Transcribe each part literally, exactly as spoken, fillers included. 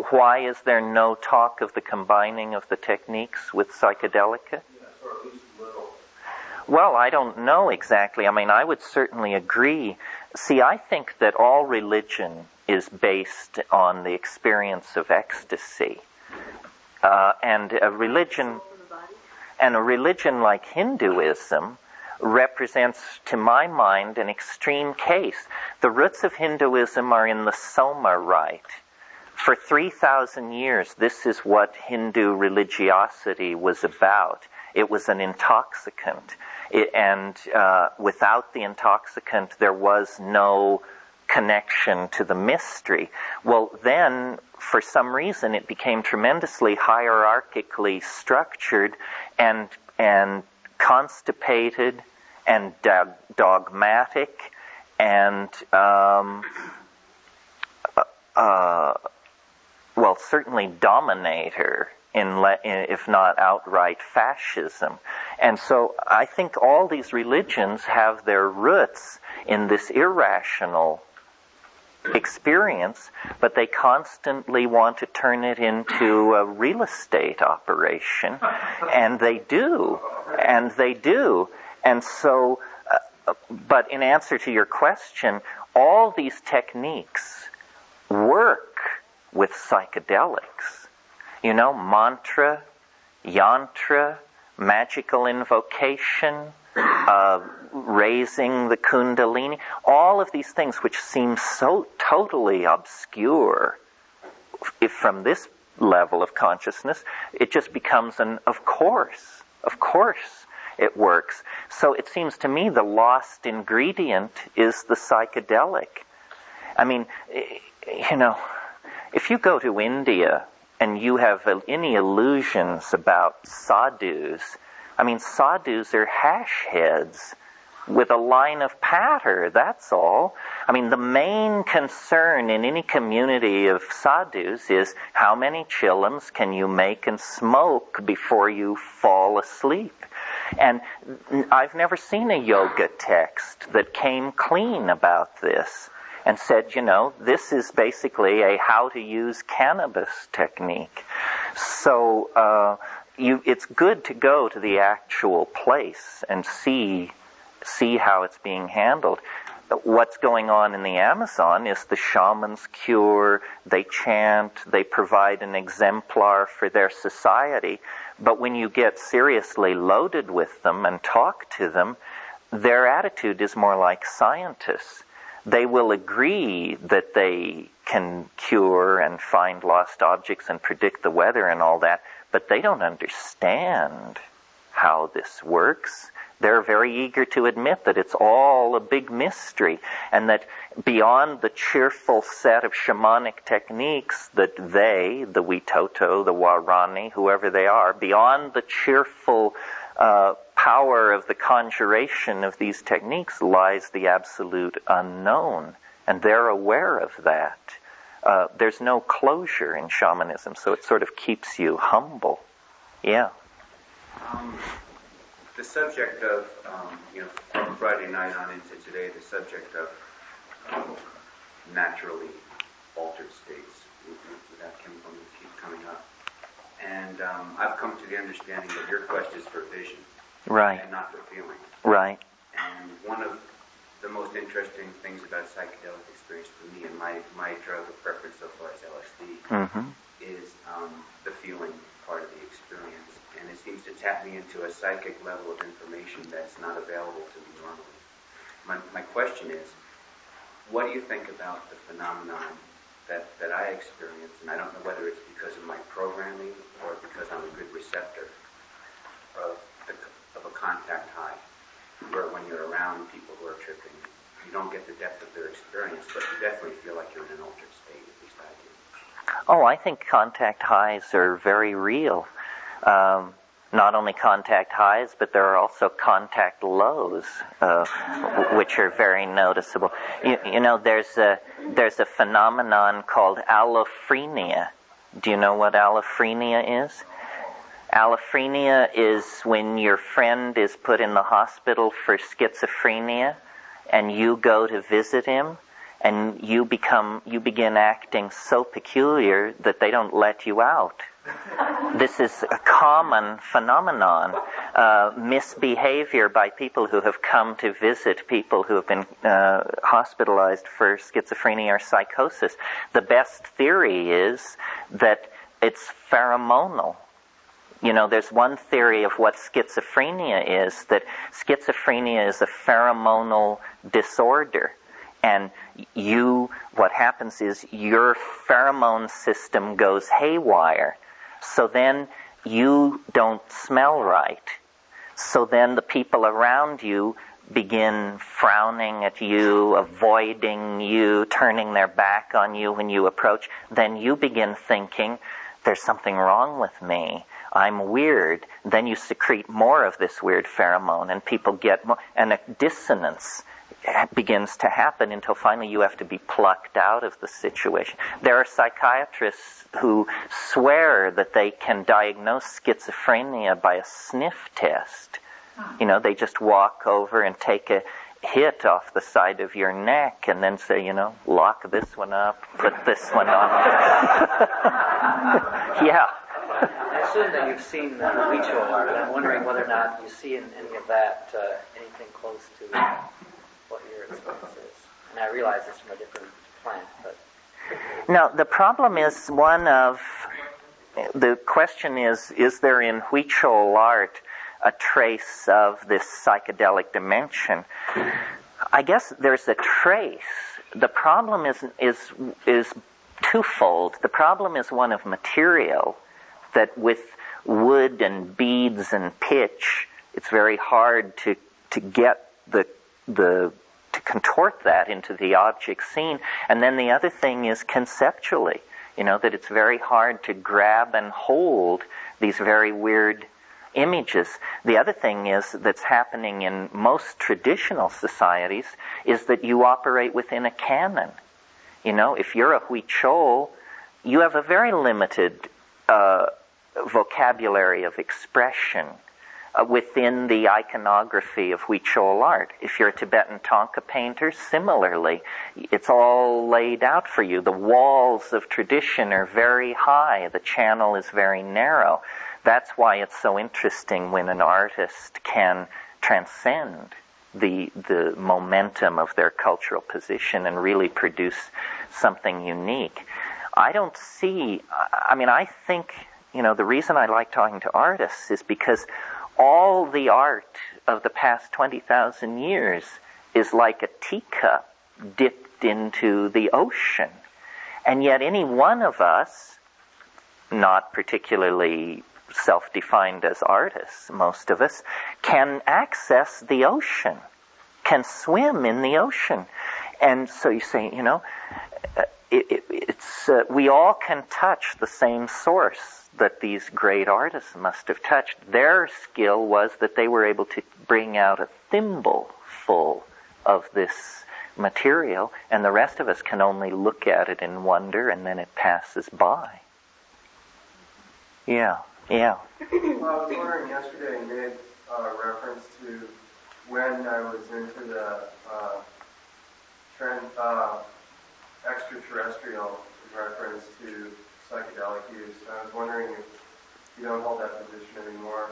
why is there no talk of the combining of the techniques with psychedelica? Well, I don't know exactly. I mean, I would certainly agree. See, I think that all religion is based on the experience of ecstasy. Uh, and a religion, and a religion like Hinduism represents, to my mind, an extreme case. The roots of Hinduism are in the Soma rite. For three thousand years, this is what Hindu religiosity was about. It was an intoxicant. It, and uh, without the intoxicant, there was no connection to the mystery. Well, then, for some reason, it became tremendously hierarchically structured and and constipated and dog- dogmatic and um, uh, well, certainly dominator, in le- if not outright fascism. And so I think all these religions have their roots in this irrational experience, but they constantly want to turn it into a real estate operation, and they do, and they do. And so, uh, but in answer to your question, all these techniques work with psychedelics. You know, mantra, yantra, magical invocation, uh, raising the kundalini, all of these things which seem so totally obscure if from this level of consciousness, it just becomes an of course, of course it works. So it seems to me the lost ingredient is the psychedelic. I mean, you know, if you go to India and you have any illusions about sadhus, I mean, sadhus are hash heads with a line of patter, that's all. I mean, the main concern in any community of sadhus is how many chillums can you make and smoke before you fall asleep. And I've never seen a yoga text that came clean about this and said, you know, this is basically a how to use cannabis technique. So uh, you, it's good to go to the actual place and see see how it's being handled. What's going on in the Amazon is the shamans cure, they chant, they provide an exemplar for their society, but when you get seriously loaded with them and talk to them, their attitude is more like scientists. They will agree that they can cure and find lost objects and predict the weather and all that, but they don't understand how this works. They're very eager to admit that it's all a big mystery, and that beyond the cheerful set of shamanic techniques that they, the Witoto, the Warani, whoever they are, beyond the cheerful uh, power of the conjuration of these techniques lies the absolute unknown, and they're aware of that. Uh, there's no closure in shamanism, so it sort of keeps you humble. Yeah. Um. The subject of, um, you know, from Friday night on into today, the subject of um, naturally altered states, that can keep coming up. And um, I've come to the understanding that your quest is for vision, right, and not for feeling. Right. And one of the most interesting things about psychedelic experience for me, and my, my drug of preference so far is L S D, mm-hmm. is um, the feeling part of the experience. And it seems to tap me into a psychic level of information that's not available to me normally. My, my question is, what do you think about the phenomenon that, that I experience, and I don't know whether it's because of my programming or because I'm a good receptor of, the, of a contact high, where when you're around people who are tripping, you don't get the depth of their experience, but you definitely feel like you're in an altered state, at least I do. Oh, I think contact highs are very real. Um, not only contact highs, but there are also contact lows, uh, which are very noticeable. You, you know, there's a there's a phenomenon called allophrenia. Do you know what allophrenia is? Allophrenia is when your friend is put in the hospital for schizophrenia, and you go to visit him, and you become, you begin acting so peculiar that they don't let you out. This is a common phenomenon, uh, misbehavior by people who have come to visit people who have been uh, hospitalized for schizophrenia or psychosis. The best theory is that it's pheromonal. You know, there's one theory of what schizophrenia is, that schizophrenia is a pheromonal disorder. And you, what happens is your pheromone system goes haywire. So then you don't smell right. So then the people around you begin frowning at you, avoiding you, turning their back on you when you approach. Then you begin thinking, there's something wrong with me. I'm weird. Then you secrete more of this weird pheromone, and people get more, and a dissonance begins to happen until finally you have to be plucked out of the situation. There are psychiatrists who swear that they can diagnose schizophrenia by a sniff test. You know, they just walk over and take a hit off the side of your neck and then say, you know, lock this one up, put this one on. Yeah. I assume that you've seen uh, ritual art, and I'm wondering whether or not you see in any of that uh, anything close to what your experience is. And I realize it's from a different plant, but... No, the problem is one of... The question is, is there in Huichol art a trace of this psychedelic dimension? I guess there's a trace. The problem is is is twofold. The problem is one of material, that with wood and beads and pitch, it's very hard to to get the the to contort that into the object seen. And then the other thing is conceptually, you know, that it's very hard to grab and hold these very weird images. The other thing is that's happening in most traditional societies is that you operate within a canon. You know, if you're a Huichol, you have a very limited uh, vocabulary of expression uh, within the iconography of Huichol art. If you're a Tibetan Thangka painter, similarly, it's all laid out for you. The walls of tradition are very high. The channel is very narrow. That's why it's so interesting when an artist can transcend the the momentum of their cultural position and really produce something unique. I don't see, I mean, I think, you know, the reason I like talking to artists is because all the art of the past twenty thousand years is like a teacup dipped into the ocean. And yet any one of us, not particularly self-defined as artists, most of us, can access the ocean, can swim in the ocean. And so you say, you know, it, it, it's uh, we all can touch the same source that these great artists must have touched. Their skill was that they were able to bring out a thimble full of this material, and the rest of us can only look at it in wonder, and then it passes by. Yeah. Yeah. Well, I was wondering yesterday, you made uh, reference to when I was into the uh, trend, uh, extraterrestrial reference to psychedelic use. I was wondering if you don't hold that position anymore.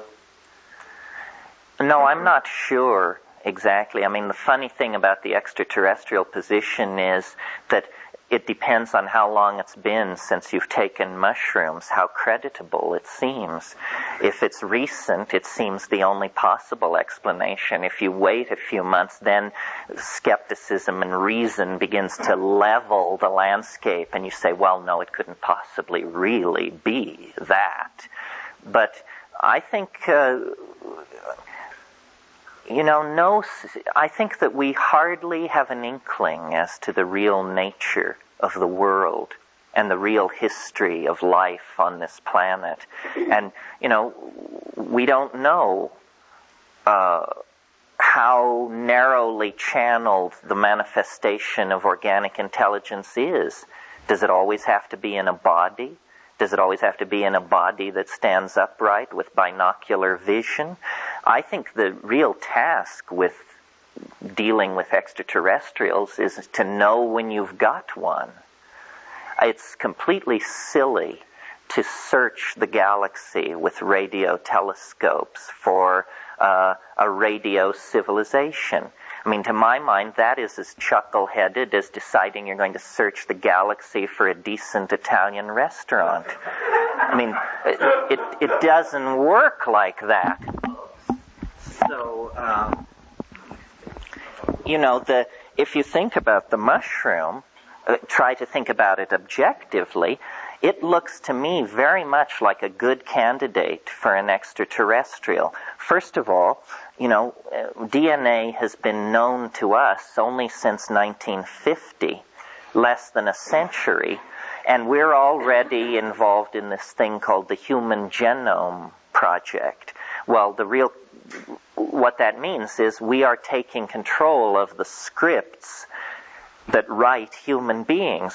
No, I'm not sure exactly. I mean, the funny thing about the extraterrestrial position is that it depends on how long it's been since you've taken mushrooms, how creditable it seems. If it's recent, it seems the only possible explanation. If you wait a few months, then skepticism and reason begins to level the landscape, and you say, well, no, it couldn't possibly really be that. But I think... Uh, You know, no, I think that we hardly have an inkling as to the real nature of the world and the real history of life on this planet. And, you know, we don't know uh, how narrowly channeled the manifestation of organic intelligence is. Does it always have to be in a body? Does it always have to be in a body that stands upright with binocular vision? I think the real task with dealing with extraterrestrials is to know when you've got one. It's completely silly to search the galaxy with radio telescopes for uh, a radio civilization. I mean, to my mind, that is as chuckle-headed as deciding you're going to search the galaxy for a decent Italian restaurant. I mean, it, it, it doesn't work like that. So, um, you know, the if you think about the mushroom, uh, try to think about it objectively, it looks to me very much like a good candidate for an extraterrestrial. First of all, you know, D N A has been known to us only since nineteen fifty, less than a century, and we're already involved in this thing called the Human Genome Project. Well, the real, what that means is we are taking control of the scripts that write human beings.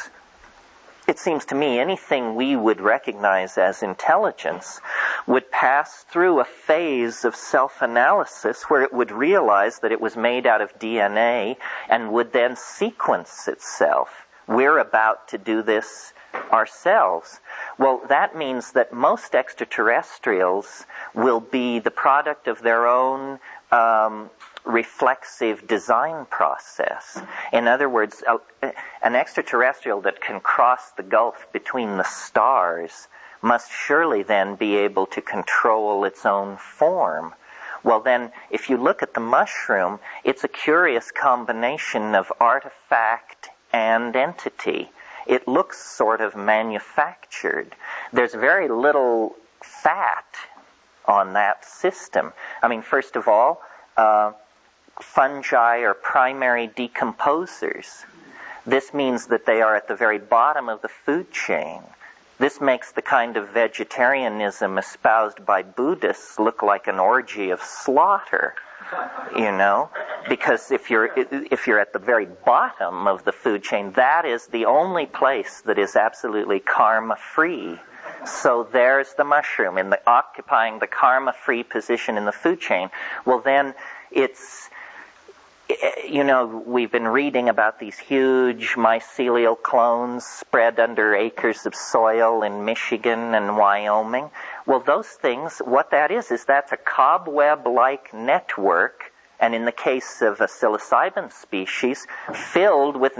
It seems to me anything we would recognize as intelligence would pass through a phase of self-analysis where it would realize that it was made out of D N A and would then sequence itself. We're about to do this ourselves. Well, that means that most extraterrestrials will be the product of their own um, reflexive design process. In other words, a, an extraterrestrial that can cross the gulf between the stars must surely then be able to control its own form. Well then, if you look at the mushroom, it's a curious combination of artifact and entity. It looks sort of manufactured. There's very little fat on that system. I mean, first of all, uh, fungi are primary decomposers. This means that they are at the very bottom of the food chain. This makes the kind of vegetarianism espoused by Buddhists look like an orgy of slaughter, you know, because if you're if you're at the very bottom of the food chain, that is the only place that is absolutely karma-free. So there's the mushroom in the occupying the karma-free position in the food chain. Well, then it's, you know, we've been reading about these huge mycelial clones spread under acres of soil in Michigan and Wyoming. Well, those things, what that is, is that's a cobweb-like network, and in the case of a psilocybin species, filled with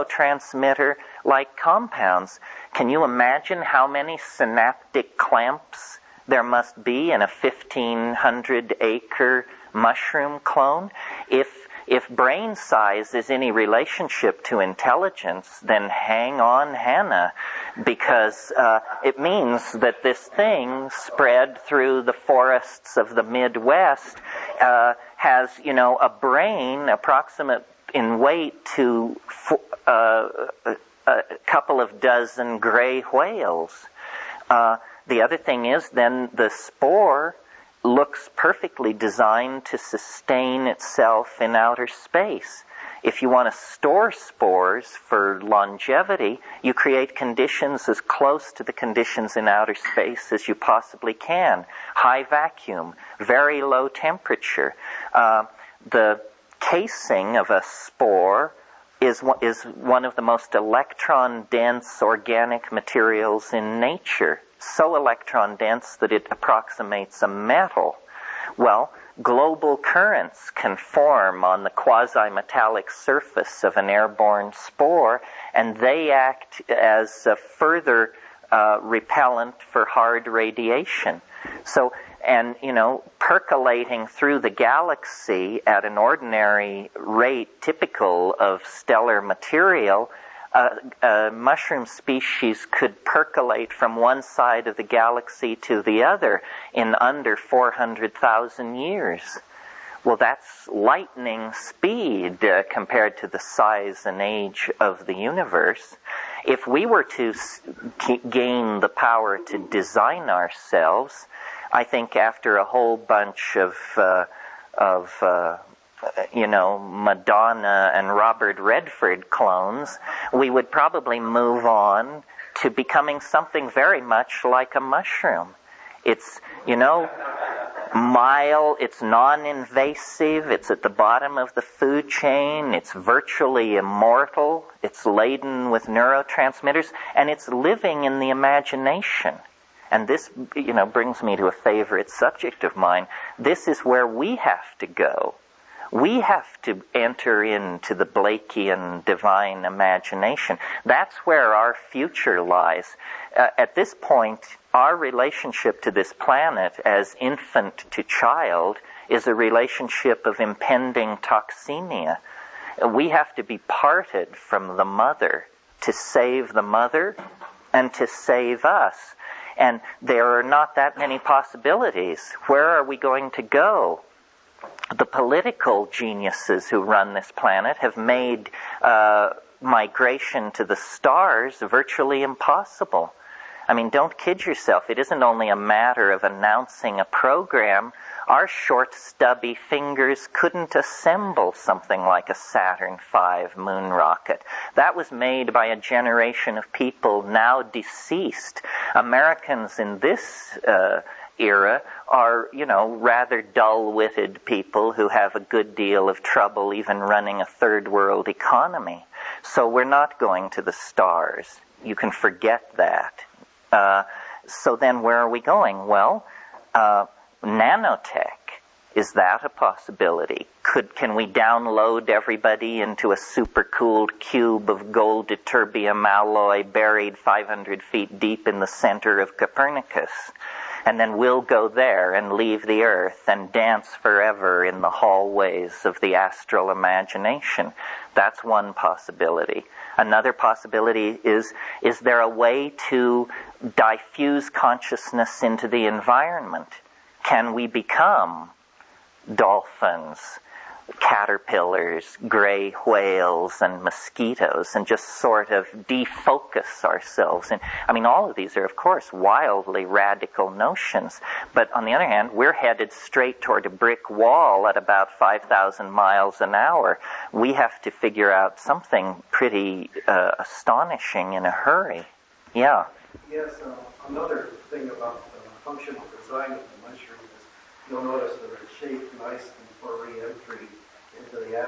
neurotransmitter-like compounds. Can you imagine how many synaptic clamps there must be in a fifteen hundred acre mushroom clone? If If brain size is any relationship to intelligence, then hang on, Hannah, because uh, it means that this thing spread through the forests of the Midwest uh, has, you know, a brain approximate in weight to uh, a couple of dozen gray whales. Uh, the other thing is then the spore looks perfectly designed to sustain itself in outer space. If you want to store spores for longevity, you create conditions as close to the conditions in outer space as you possibly can. High vacuum, very low temperature. Uh, the casing of a spore is one, is one of the most electron-dense organic materials in nature. So electron-dense that it approximates a metal. Well, global currents can form on the quasi-metallic surface of an airborne spore, and they act as a further uh, repellent for hard radiation. So, and, you know, percolating through the galaxy at an ordinary rate typical of stellar material, Uh, a mushroom species could percolate from one side of the galaxy to the other in under four hundred thousand years. Well, that's lightning speed uh, compared to the size and age of the universe. If we were to s- gain the power to design ourselves, I think after a whole bunch of uh, of uh, you know, Madonna and Robert Redford clones, we would probably move on to becoming something very much like a mushroom. It's, you know, Mild, it's non-invasive, it's at the bottom of the food chain, it's virtually immortal, it's laden with neurotransmitters, and it's living in the imagination. And this, you know, brings me to a favorite subject of mine. This is where we have to go. We have to enter into the Blakean divine imagination. That's where our future lies. Uh, at this point, our relationship to this planet as infant to child is a relationship of impending toxemia. We have to be parted from the mother to save the mother and to save us. And there are not that many possibilities. Where are we going to go? The political geniuses who run this planet have made uh, migration to the stars virtually impossible. I mean, don't kid yourself. It isn't only a matter of announcing a program. Our short, stubby fingers couldn't assemble something like a Saturn five moon rocket. That was made by a generation of people now deceased. Americans in this uh, era are, you know, rather dull-witted people who have a good deal of trouble even running a third-world economy. So we're not going to the stars. You can forget that. Uh, so then where are we going? Well, uh, nanotech. Is that a possibility? Could, can we download everybody into a super-cooled cube of gold ytterbium alloy buried five hundred feet deep in the center of Copernicus? And then we'll go there and leave the Earth and dance forever in the hallways of the astral imagination. That's one possibility. Another possibility is, is there a way to diffuse consciousness into the environment? Can we become dolphins, caterpillars, gray whales, and mosquitoes, and just sort of defocus ourselves? And I mean, all of these are, of course, wildly radical notions. But on the other hand, we're headed straight toward a brick wall at about five thousand miles an hour. We have to figure out something pretty uh, astonishing in a hurry. Yeah. Yes. Uh, another thing about the functional design of the mushroom is you'll notice that it's shaped nice for re-entry into the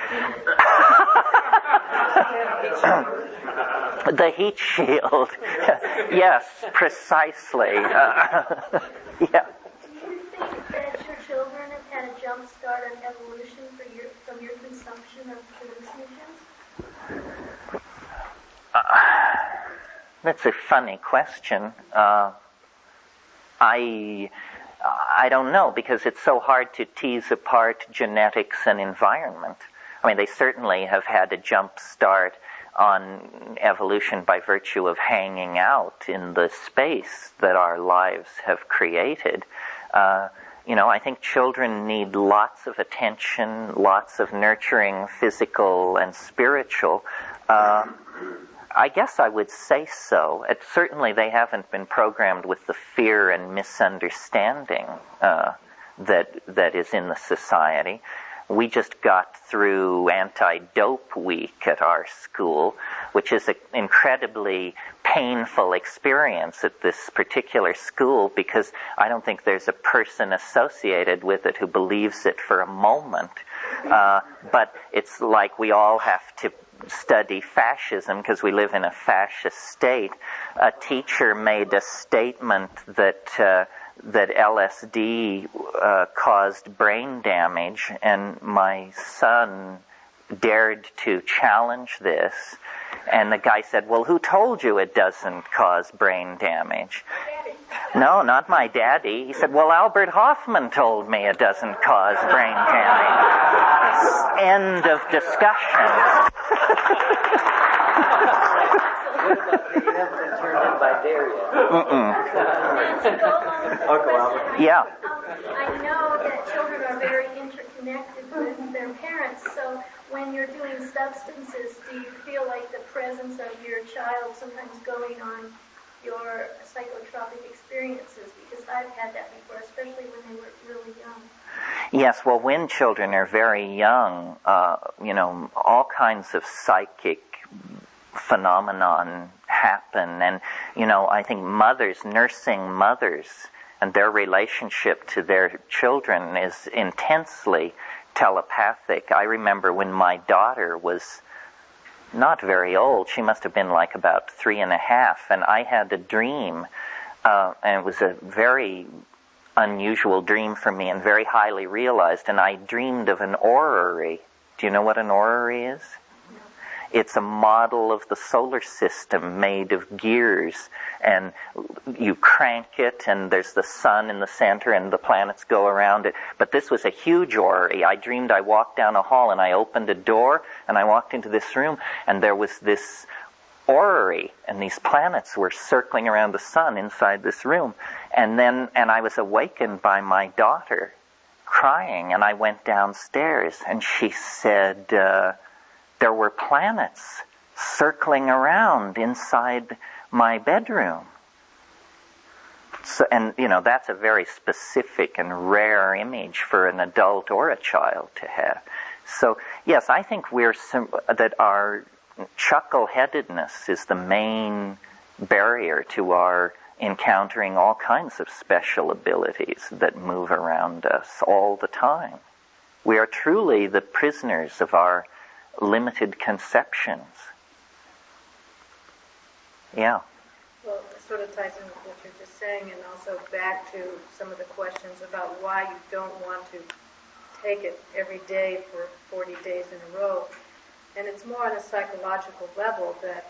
atmosphere. The heat shield. Yes, precisely. Uh, yeah. Do you think that your children have had a jump start on evolution for your, from your consumption of hallucinogens? Uh, that's a funny question. Uh, I... I don't know, because it's so hard to tease apart genetics and environment. I mean, they certainly have had a jump start on evolution by virtue of hanging out in the space that our lives have created. Uh, you know, I think children need lots of attention, lots of nurturing, physical and spiritual. Uh, I guess I would say so. It, certainly they haven't been programmed with the fear and misunderstanding uh, that that is in the society. We just got through anti-dope week at our school, which is an incredibly painful experience at this particular school, because I don't think there's a person associated with it who believes it for a moment. Uh, but it's like we all have to study fascism because we live in a fascist state. A teacher made a statement that uh, that L S D uh, caused brain damage, and my son dared to challenge this, and the guy said, "Well, who told you it doesn't cause brain damage?" "No, not my daddy." He said, "Well, Albert Hoffman told me it doesn't cause brain damage." End of discussion. Uncle Albert. Yeah. Um, I know that children are very interconnected with their parents, so when you're doing substances, do you feel like the presence of your child sometimes going on your psychotropic experiences? Because I've had that before, especially when they were really young. Yes, well, when children are very young, uh, you know, all kinds of psychic phenomenon happen. And, you know, I think mothers, nursing mothers, and their relationship to their children is intensely telepathic. I remember when my daughter was not very old, she must have been like about three and a half, and I had a dream, uh, and it was a very unusual dream for me and very highly realized, and I dreamed of an orrery. Do you know what an orrery is? It's a model of the solar system made of gears, and you crank it, and there's the sun in the center, and the planets go around it. But this was a huge orrery. I dreamed I walked down a hall, and I opened a door, and I walked into this room, and there was this orrery, and these planets were circling around the sun inside this room. And then, and I was awakened by my daughter crying, and I went downstairs, and she said, uh, there were planets circling around inside my bedroom. So, and, you know, that's a very specific and rare image for an adult or a child to have. So, yes, I think we're sim- that our chuckle-headedness is the main barrier to our encountering all kinds of special abilities that move around us all the time. We are truly the prisoners of our limited conceptions. Yeah. Well, it sort of ties in with what you're just saying, and also back to some of the questions about why you don't want to take it every day for forty days in a row. And it's more on a psychological level that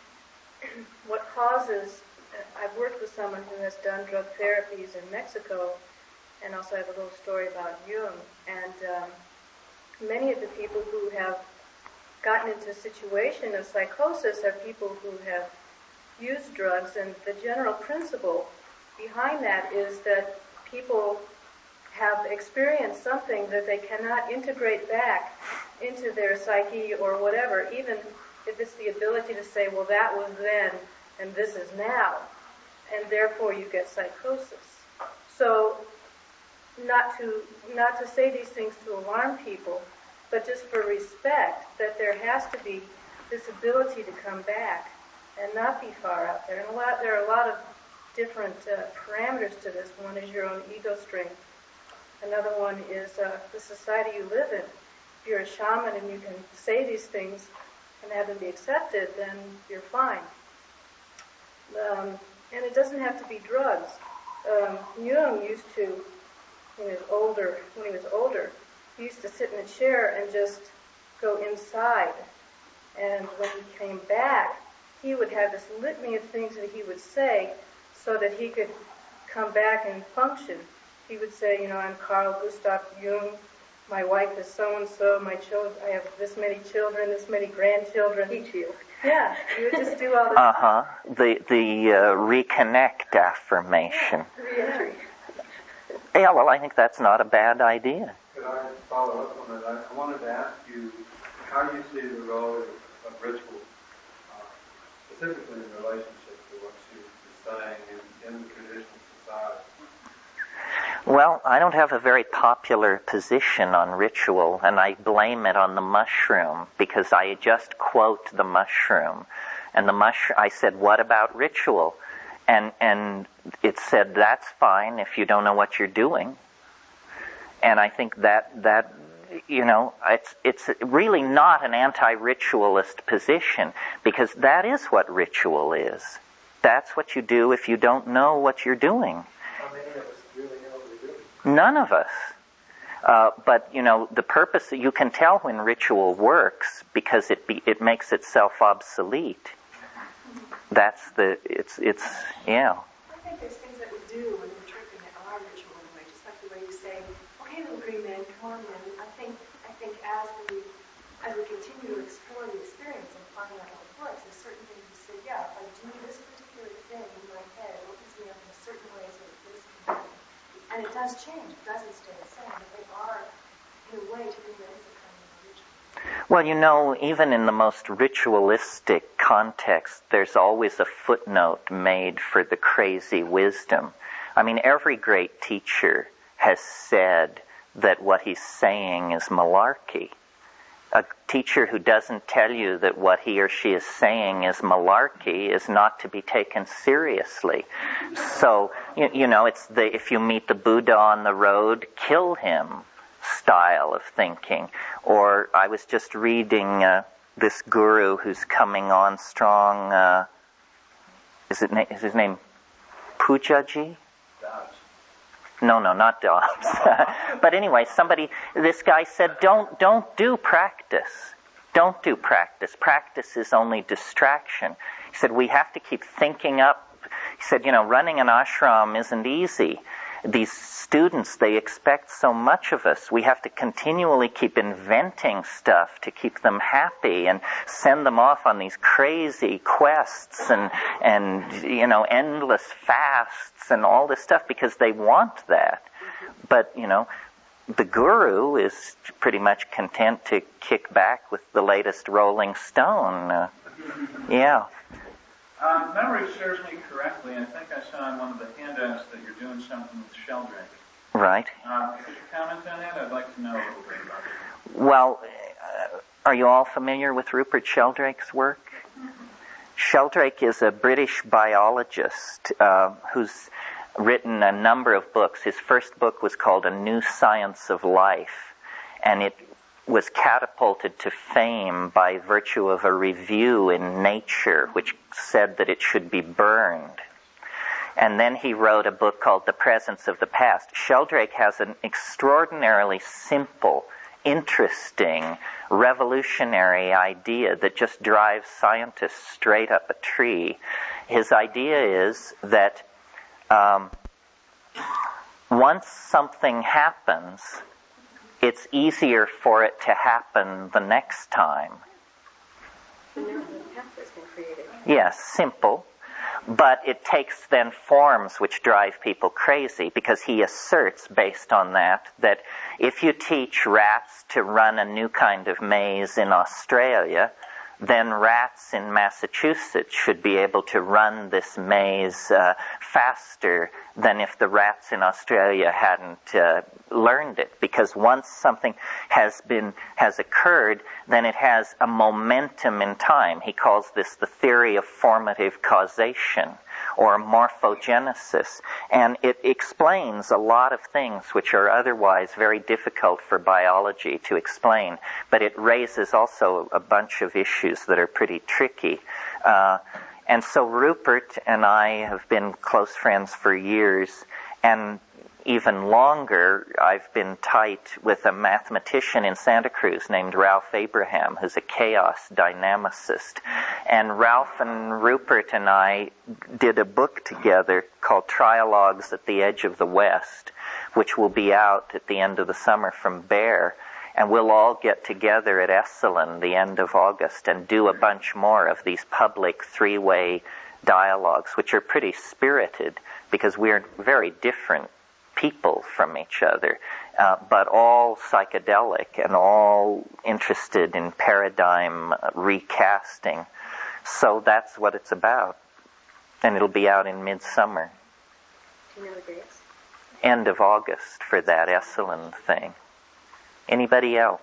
what causes, I've worked with someone who has done drug therapies in Mexico, and also I have a little story about Jung, and um, many of the people who have gotten into a situation of psychosis are people who have used drugs, and the general principle behind that is that people have experienced something that they cannot integrate back into their psyche or whatever, even if it's the ability to say, well, that was then and this is now, and therefore you get psychosis. So not to not to say these things to alarm people, but just for respect, that there has to be this ability to come back and not be far out there. And a lot, there are a lot of different uh, parameters to this. One is your own ego strength. Another one is uh, the society you live in. If you're a shaman and you can say these things and have them be accepted, then you're fine. Um, and it doesn't have to be drugs. Um, Jung used to, when he was older, when he was older, he used to sit in a chair and just go inside. And when he came back, he would have this litany of things that he would say so that he could come back and function. He would say, you know, I'm Carl Gustav Jung. My wife is so-and-so. My children, I have this many children, this many grandchildren. Each you. Yeah, he would just do all this. Uh-huh. The, the uh, reconnect affirmation. Yeah, re-entry. Yeah, well, I think that's not a bad idea. Could I follow up on that? I, I wanted to ask you how you see the role of, of ritual, uh, specifically in relationship to what you were saying in, in the traditional society. Well, I don't have a very popular position on ritual, and I blame it on the mushroom, because I just quote the mushroom. And the mush, I said, what about ritual? And and it said, that's fine if you don't know what you're doing. And I think that, that you know, it's it's really not an anti-ritualist position, because that is what ritual is. That's what you do if you don't know what you're doing. How many of us really know what we're doing? None of us. Uh, but, you know, the purpose, you can tell when ritual works because it be, it makes itself obsolete. That's the, it's, it's, yeah. I think there's things that we do when we're tripping at our ritual in a way, just like the way you say, okay, little green man, come on in. I think, I think as we, as we continue to explore the experience and find out how it works, there's certain things you say, yeah, if I do this particular thing in my head, it opens me up in a certain way so that this can happen. And it does change, it doesn't stay the same, but they are, in a way, to be ready to come in the ritual. Well, you know, even in the most ritualistic context, there's always a footnote made for the crazy wisdom. I mean, every great teacher has said that what he's saying is malarkey. a teacher who doesn't tell you that what he or she is saying is malarkey is not to be taken seriously. So, you, you know, it's the if you meet the Buddha on the road, kill him style of thinking. Or I was just reading uh, this guru who's coming on strong. Uh, is it is his name Pujaji? No, no, not Dobbs. But anyway, somebody, this guy said, don't, don't do practice. Don't do practice. Practice is only distraction. He said, we have to keep thinking up. He said, you know, running an ashram isn't easy. These students, they expect so much of us. We have to continually keep inventing stuff to keep them happy and send them off on these crazy quests and, and, you know, endless fasts and all this stuff because they want that. But, you know, the guru is pretty much content to kick back with the latest Rolling Stone. Uh, yeah. Um, memory serves me correctly. I think I saw in one of the handouts that you're doing something with Sheldrake. Right. Uh, could you comment on that? I'd like to know a little bit about it. Well, uh, are you all familiar with Rupert Sheldrake's work? Mm-hmm. Sheldrake is a British biologist uh, who's written a number of books. His first book was called A New Science of Life, and it was catapulted to fame by virtue of a review in Nature, which said that it should be burned. And then he wrote a book called The Presence of the Past. Sheldrake has an extraordinarily simple, interesting, revolutionary idea that just drives scientists straight up a tree. His idea is that um, once something happens, it's easier for it to happen the next time. Yes, simple. But it takes then forms which drive people crazy, because he asserts, based on that, that if you teach rats to run a new kind of maze in Australia, then rats in Massachusetts should be able to run this maze uh, faster than if the rats in Australia hadn't uh, learned it. Because once something has been has occurred, then it has a momentum in time. He calls this the theory of formative causation, or morphogenesis. And it explains a lot of things which are otherwise very difficult for biology to explain. But it raises also a bunch of issues that are pretty tricky. Uh, and so Rupert and I have been close friends for years, and even longer, I've been tight with a mathematician in Santa Cruz named Ralph Abraham, who's a chaos dynamicist. And Ralph and Rupert and I did a book together called Trialogues at the Edge of the West, which will be out at the end of the summer from Bear. And we'll all get together at Esalen the end of August and do a bunch more of these public three-way dialogues, which are pretty spirited because we're very different people from each other, uh, but all psychedelic and all interested in paradigm recasting. So that's what it's about. And it'll be out in midsummer. Do you know the dates? End of August for that Esalen thing. Anybody else?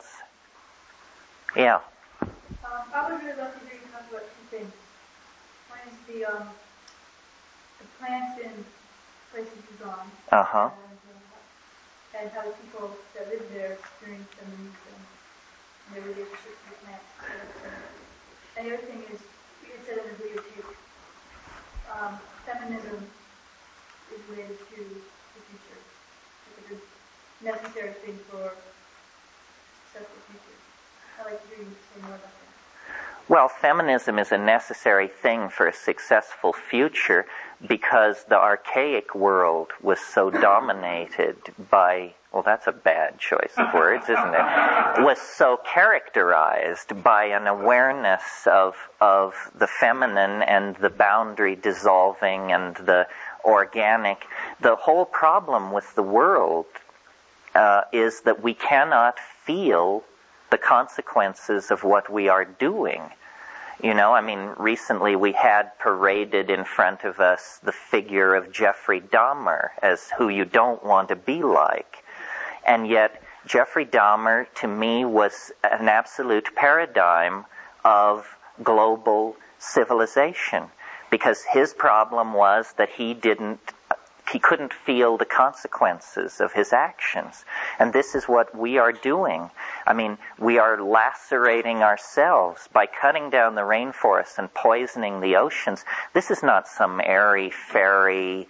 Yeah. Um, I would really love to hear you talk about two things. One is the, um, the plants in places you've gone. Uh-huh. And, and how the people that live there experience them and, and their relationship to the plants. And the other thing is, you had said in the videotape, um, feminism is related to the future. It's a necessary thing for successful future. I'd like to hear you say more about that. Well, feminism is a necessary thing for a successful future because the archaic world was so dominated by, well, that's a bad choice of words, isn't it? Was so characterized by an awareness of of the feminine and the boundary dissolving and the organic. The whole problem with the world uh, is that we cannot feel the consequences of what we are doing. You know, I mean, recently we had paraded in front of us the figure of Jeffrey Dahmer as who you don't want to be like. And yet Jeffrey Dahmer, to me, was an absolute paradigm of global civilization, because his problem was that he didn't he couldn't feel the consequences of his actions. And this is what we are doing. I mean, we are lacerating ourselves by cutting down the rainforests and poisoning the oceans. This is not some airy-fairy,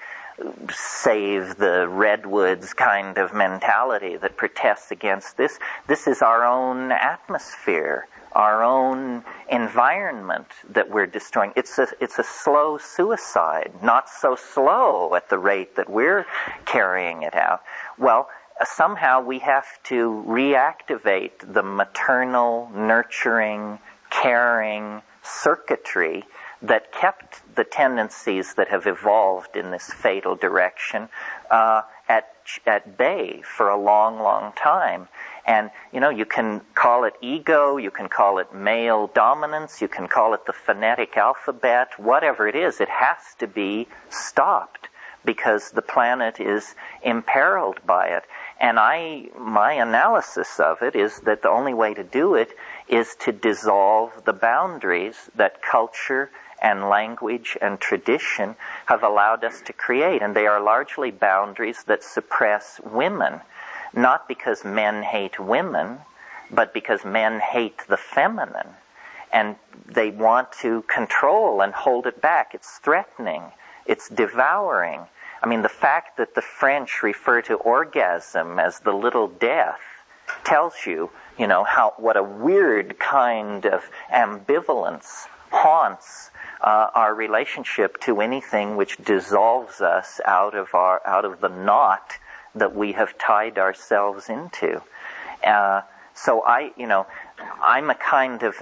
save the redwoods kind of mentality that protests against this. This is our own atmosphere, our own environment that we're destroying. It's a, it's a slow suicide, not so slow at the rate that we're carrying it out. Well, somehow we have to reactivate the maternal, nurturing, caring circuitry that kept the tendencies that have evolved in this fatal direction uh, at at bay for a long, long time. And, you know, you can call it ego, you can call it male dominance, you can call it the phonetic alphabet, whatever it is, it has to be stopped because the planet is imperiled by it. And I, my analysis of it is that the only way to do it is to dissolve the boundaries that culture and language and tradition have allowed us to create. And they are largely boundaries that suppress women, not because men hate women, but because men hate the feminine. And they want to control and hold it back. It's threatening. It's devouring. I mean, the fact that the French refer to orgasm as the little death tells you, you know, how what a weird kind of ambivalence haunts uh, our relationship to anything which dissolves us out of our out of the knot that we have tied ourselves into. Uh, so I, you know, I'm a kind of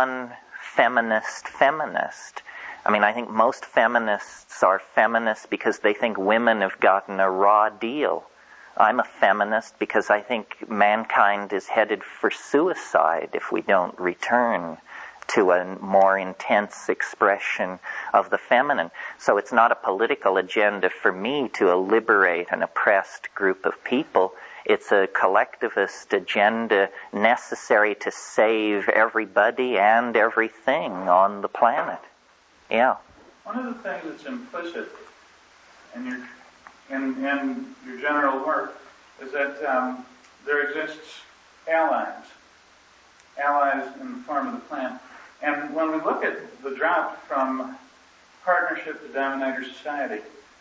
non-feminist feminist. I mean, I think most feminists are feminists because they think women have gotten a raw deal. I'm a feminist because I think mankind is headed for suicide if we don't return to a more intense expression of the feminine. So it's not a political agenda for me to liberate an oppressed group of people. It's a collectivist agenda necessary to save everybody and everything on the planet. Yeah. One of the things that's implicit in your in, in your general work is that um, there exists allies, allies in the form of the plant. And when we look at the drop from partnership to dominator society,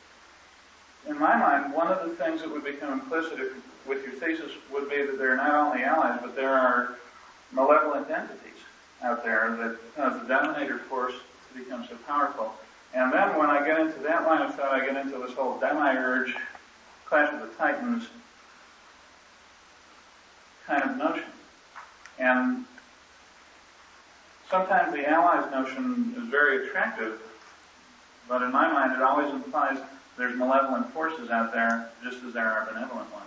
in my mind, one of the things that would become implicit if, with your thesis would be that there are not only allies, but there are malevolent entities out there that cause the dominator force to become so powerful. And then when I get into that line of thought, I get into this whole demiurge, Clash of the Titans kind of notion. And sometimes the allies notion is very attractive, but in my mind it always implies there's malevolent forces out there just as there are benevolent ones.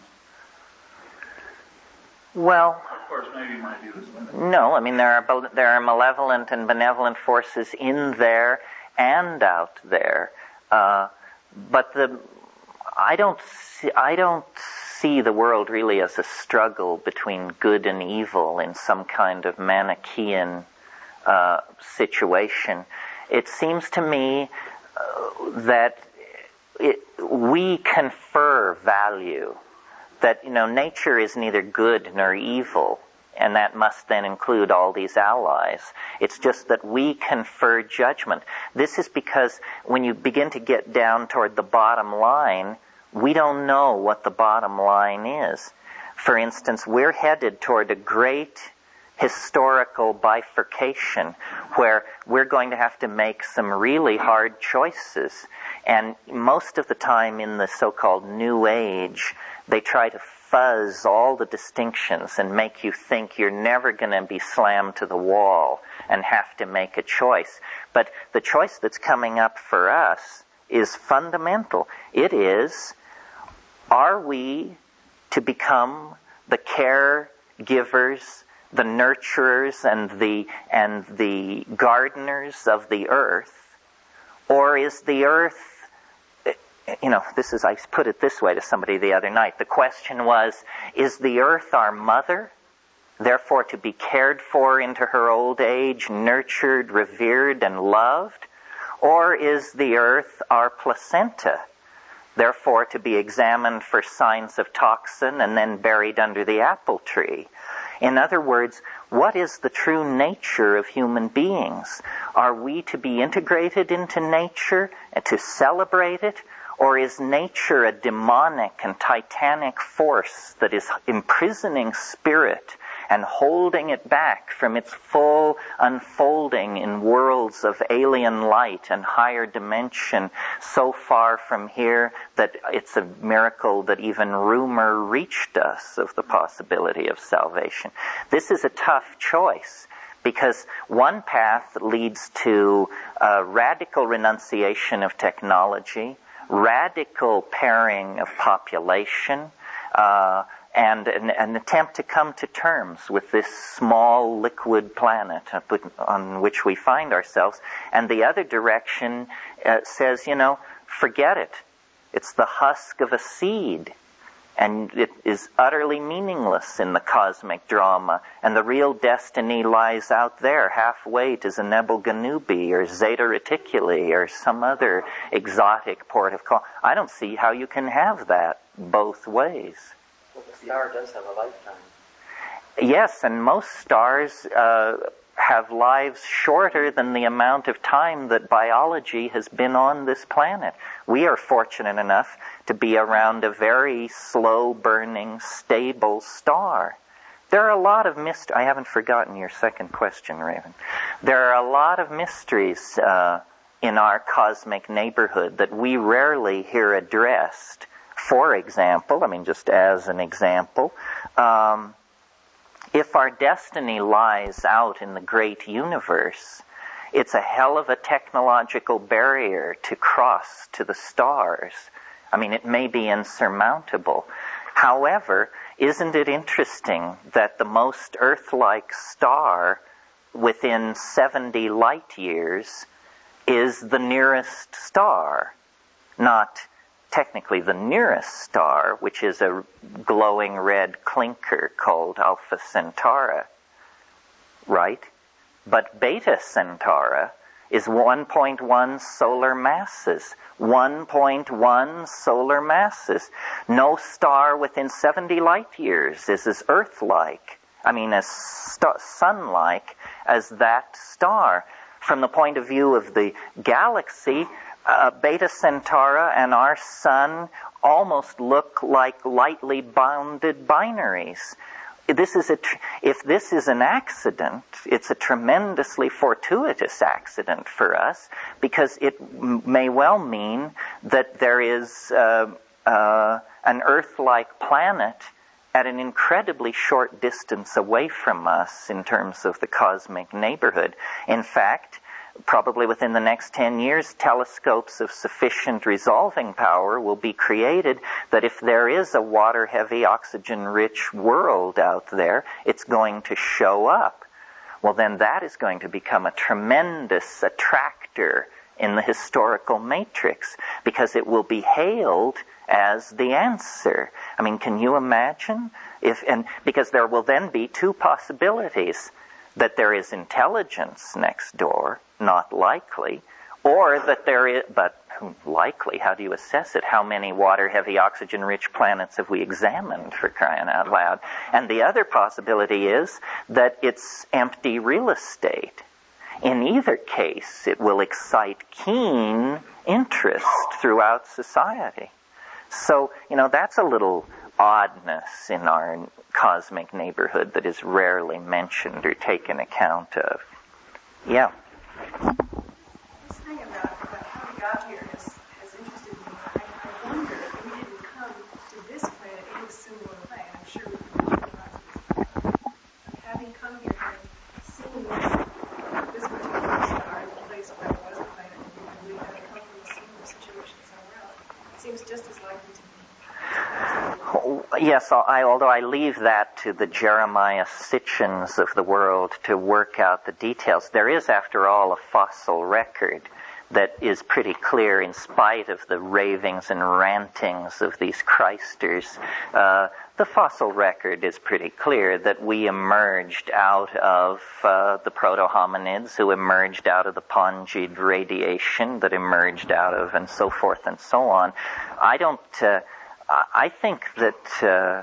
Well, of course, maybe my view is limited. No, I mean there are there are malevolent and benevolent forces in there and out there, uh, but the I don't see, I don't see the world really as a struggle between good and evil in some kind of Manichaean uh, situation. It seems to me uh, that it, we confer value. That, you know, nature is neither good nor evil, and that must then include all these allies. It's just that we confer judgment. This is because when you begin to get down toward the bottom line, we don't know what the bottom line is. For instance, we're headed toward a great historical bifurcation where we're going to have to make some really hard choices. And most of the time in the so-called New Age, they try to fuzz all the distinctions and make you think you're never going to be slammed to the wall and have to make a choice. But the choice that's coming up for us is fundamental. It is, are we to become the caregivers, the nurturers, and the and the gardeners of the earth, or is the earth you know, this is, I put it this way to somebody the other night. The question was, is the earth our mother, therefore to be cared for into her old age, nurtured, revered, and loved? Or is the earth our placenta, therefore to be examined for signs of toxin and then buried under the apple tree? In other words, what is the true nature of human beings? Are we to be integrated into nature and to celebrate it? Or is nature a demonic and titanic force that is imprisoning spirit and holding it back from its full unfolding in worlds of alien light and higher dimension, so far from here that it's a miracle that even rumor reached us of the possibility of salvation? This is a tough choice, because one path leads to a radical renunciation of technology, radical pairing of population, uh, and an, an attempt to come to terms with this small liquid planet on which we find ourselves. And the other direction uh, says, you know, forget it. It's the husk of a seed, and it is utterly meaningless in the cosmic drama, and the real destiny lies out there, halfway to Zenebel Ganubi or Zeta Reticuli or some other exotic port of call. I don't see how you can have that both ways. Well, the star does have a lifetime. Yes, and most stars uh, have lives shorter than the amount of time that biology has been on this planet. We are fortunate enough to be around a very slow-burning, stable star. There are a lot of mysteries. I haven't forgotten your second question, Raven. There are a lot of mysteries uh, in our cosmic neighborhood that we rarely hear addressed. For example, I mean, just as an example, um, if our destiny lies out in the great universe, it's a hell of a technological barrier to cross to the stars. I mean, it may be insurmountable. However, isn't it interesting that the most Earth-like star within seventy light years is the nearest star? Not technically the nearest star, which is a glowing red clinker called Alpha Centauri, right? But Beta Centauri is one point one solar masses. one point one solar masses. No star within seventy light years is as Earth-like, I mean as st- sun-like as that star. From the point of view of the galaxy, Uh, Beta Centauri and our sun almost look like lightly bounded binaries. This is a tr- if this is an accident, it's a tremendously fortuitous accident for us, because it m- may well mean that there is uh, uh, an Earth-like planet at an incredibly short distance away from us in terms of the cosmic neighborhood. In fact, probably within the next ten years, telescopes of sufficient resolving power will be created that if there is a water-heavy, oxygen-rich world out there, it's going to show up. Well, then that is going to become a tremendous attractor in the historical matrix, because it will be hailed as the answer. I mean, can you imagine? If and because there will then be two possibilities: that there is intelligence next door, not likely, or that there is, but likely, how do you assess it? How many water-heavy, oxygen-rich planets have we examined, for crying out loud? And the other possibility is that it's empty real estate. In either case, it will excite keen interest throughout society. So, you know, that's a little oddness in our cosmic neighborhood that is rarely mentioned or taken account of. Yeah. This thing about, about how we got here has, has interested me. I, I wonder if we didn't come to this planet in a similar way. I'm sure we can but having come here and seen this particular star in the place where it was a planet, and we had come from a similar situation somewhere else, it seems just as likely to me. Yes, I, although I leave that to the Jeremiah Sitchins of the world to work out the details. There is, after all, a fossil record that is pretty clear in spite of the ravings and rantings of these Christers. Uh, the fossil record is pretty clear that we emerged out of uh, the proto-hominids who emerged out of the Pongid radiation that emerged out of, and so forth and so on. I don't, uh, I think that, uh,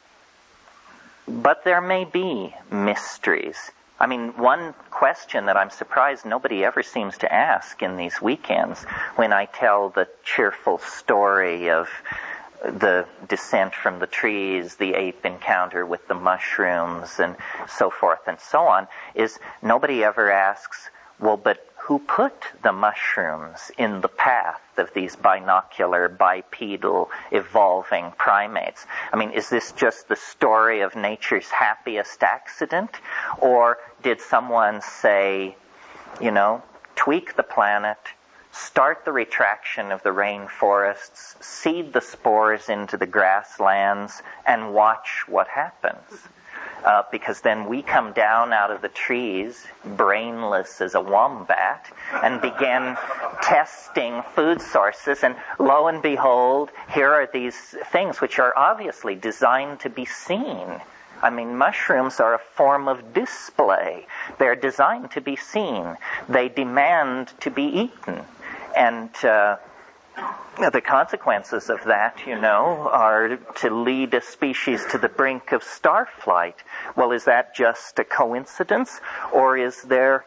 but there may be mysteries. I mean, one question that I'm surprised nobody ever seems to ask in these weekends when I tell the cheerful story of the descent from the trees, the ape encounter with the mushrooms, and so forth and so on, is nobody ever asks, well, but who put the mushrooms in the path of these binocular, bipedal, evolving primates? I mean, is this just the story of nature's happiest accident? Or did someone say, you know, tweak the planet, start the retraction of the rainforests, seed the spores into the grasslands, and watch what happens? Uh, because then we come down out of the trees, brainless as a wombat, and begin testing food sources, and lo and behold, here are these things which are obviously designed to be seen. I mean, mushrooms are a form of display. They're designed to be seen. They demand to be eaten. And uh, the consequences of that, you know, are to lead a species to the brink of starflight. Well, is that just a coincidence, or is there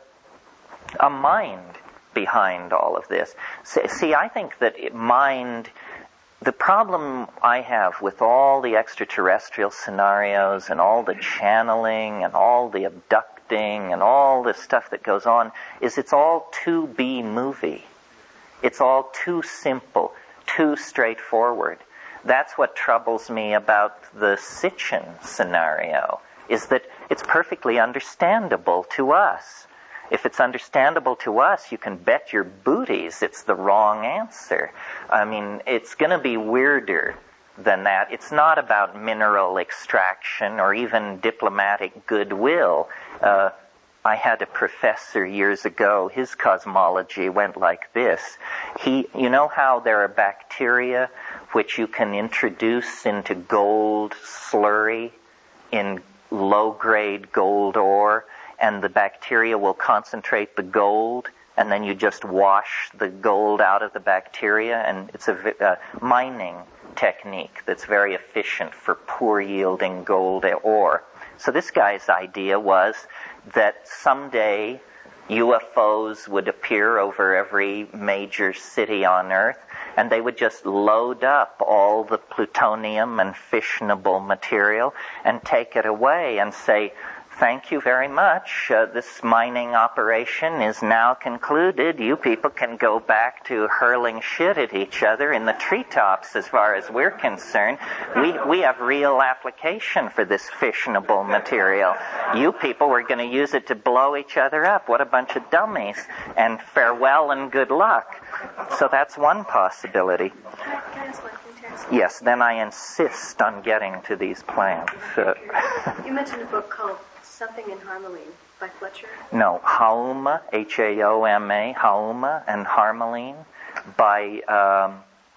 a mind behind all of this? See, I think that mind, the problem I have with all the extraterrestrial scenarios and all the channeling and all the abducting and all this stuff that goes on is it's all to be movie. It's all too simple, too straightforward. That's what troubles me about the Sitchin scenario, is that it's perfectly understandable to us. If it's understandable to us, you can bet your booties it's the wrong answer. I mean, it's going to be weirder than that. It's not about mineral extraction or even diplomatic goodwill. Uh, I had a professor years ago, his cosmology went like this. He, you know how there are bacteria which you can introduce into gold slurry in low-grade gold ore, and the bacteria will concentrate the gold, and then you just wash the gold out of the bacteria, and it's a, a mining technique that's very efficient for poor-yielding gold ore. So this guy's idea was that someday U F Os would appear over every major city on Earth, and they would just load up all the plutonium and fissionable material and take it away and say, thank you very much. Uh, this mining operation is now concluded. You people can go back to hurling shit at each other in the treetops as far as we're concerned. We we have real application for this fissionable material. You people were going to use it to blow each other up. What a bunch of dummies. And farewell and good luck. So that's one possibility. Can I, can I ask one thing, Terence? Yes, then I insist on getting to these plants. Uh, you mentioned a book called Something in Harmaline by Fletcher? No, Haoma, H A O M A, Haoma and Harmaline by, um,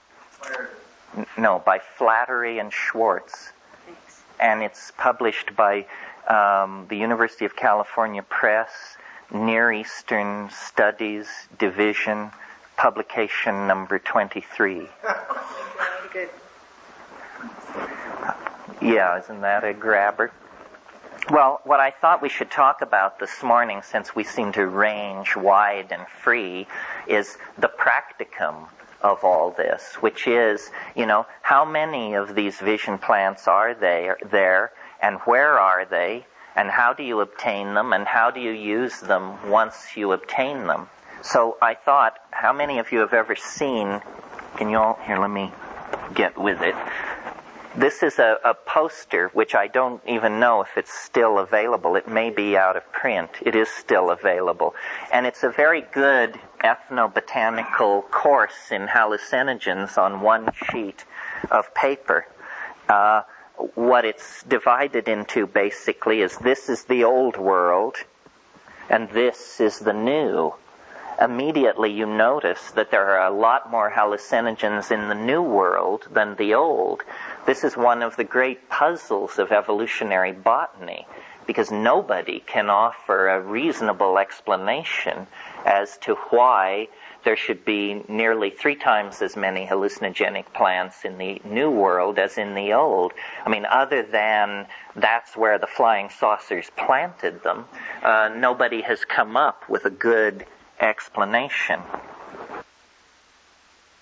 n- no, by Flattery and Schwartz. Thanks. And it's published by um, the University of California Press, Near Eastern Studies Division, publication number twenty-three. Very good. Yeah, isn't that a grabber? Well, what I thought we should talk about this morning, since we seem to range wide and free, is the practicum of all this, which is, you know, how many of these vision plants are there, there, and where are they, and how do you obtain them, and how do you use them once you obtain them? So I thought, how many of you have ever seen, can you all, here, let me get with it. This is a, a poster which I don't even know if it's still available. It may be out of print. It is still available. And it's a very good ethnobotanical course in hallucinogens on one sheet of paper. Uh, what it's divided into basically is this is the old world and this is the new. immediately you notice that there are a lot more hallucinogens in the New World than the Old. This is one of the great puzzles of evolutionary botany, because nobody can offer a reasonable explanation as to why there should be nearly three times as many hallucinogenic plants in the New World as in the Old. I mean, other than that's where the flying saucers planted them, uh, nobody has come up with a good explanation.